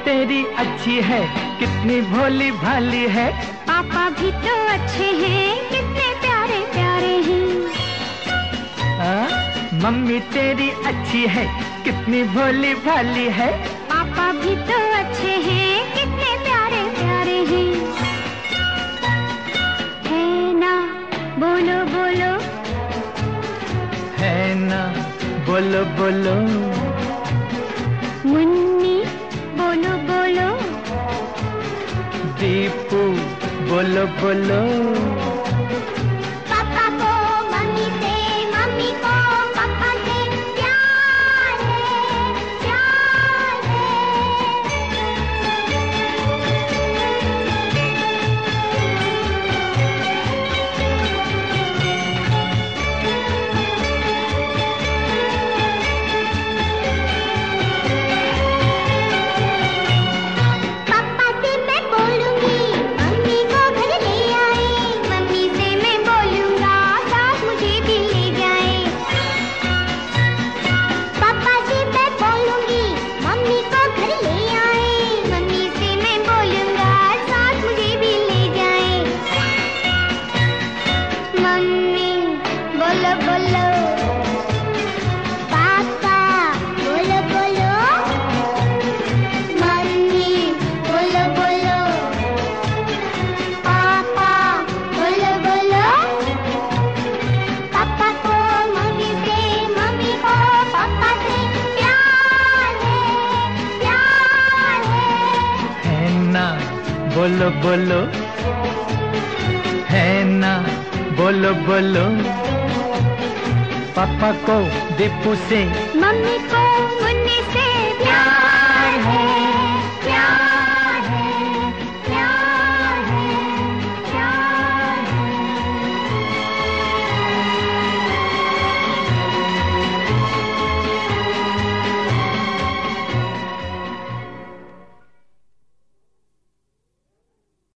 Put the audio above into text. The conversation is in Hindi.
तेरी अच्छी है, कितनी भोली भाली है। पापा भी तो अच्छे हैं, कितने प्यारे प्यारे हैं। मम्मी तेरी अच्छी है, कितनी भोली भाली है। पापा भी तो अच्छे हैं, कितने प्यारे प्यारे हैं। है ना, बोलो बोलो। है ना, बोलो बोलो। मुन्नी बोलो बोलो। दीपू बोलो बोलो। पापा को मम्मी से, मम्मी को पापा से प्यार है, प्यार बोलो बोलो। पापा बोलो बोलो। मम्मी बोलो बोलो। पापा बोलो बोलो। पापा को मम्मी से, मम्मी को पापा से प्यार है, प्यार है ना, बोलो बोलो। है ना, बोलो बोलो। पापा को दीपू से, मम्मी को